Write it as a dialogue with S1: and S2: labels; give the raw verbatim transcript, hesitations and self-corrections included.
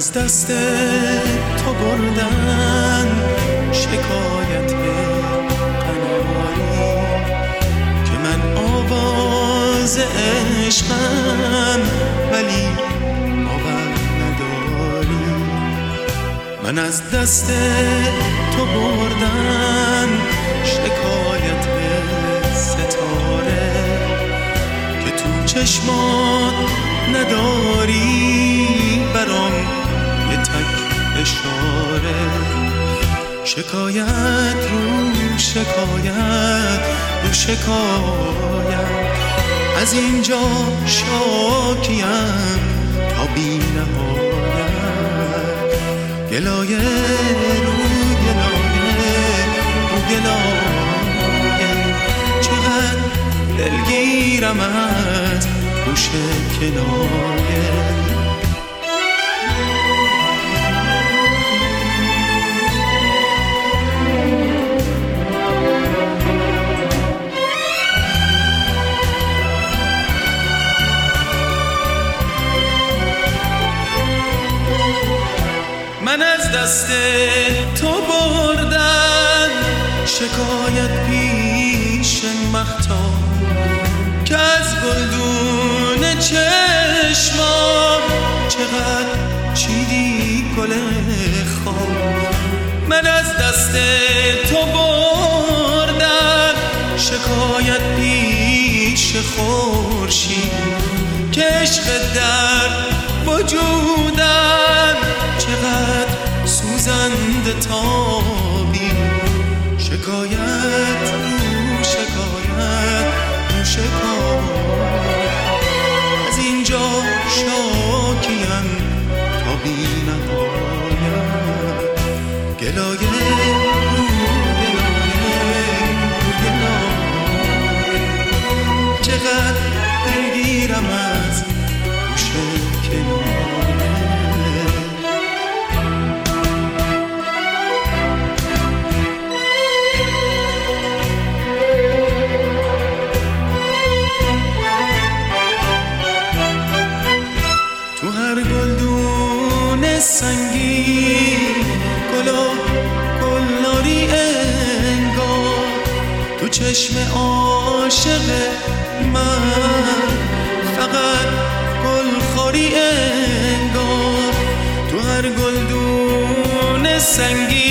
S1: از دست تو بردن شکایت قناری که من آواز عشقم ولی باور نداری. من از دست تو بردن شکایت ستاره که تو چشمات نداری برام یه تک اشاره. شکایت رو شکایت رو شکایت از اینجا شاکیم تا بی نهایت. گلایه رو گلایه رو گلایه چقدر دلگیرم از گوش کنایه. من از دست تو بردن شکایت پیش مختار که از گلدون چشمام چقدر چیدی گل خواب. من از دست تو بردن شکایت پیش خورشید که عشق در وجودم چقدر سوزنده تابی. شکایت رو شکایت رو شکایت از اینجا شاکیم تا بی نهایت. گلایه رو گلایه رو گلایه چقدر دلگیرم از گوش کنایه. تو هر گلدون سنگین گلا گلناری انگار تو چشم عاشق من فقط گلخوری انگار. تو هر گلدون سنگین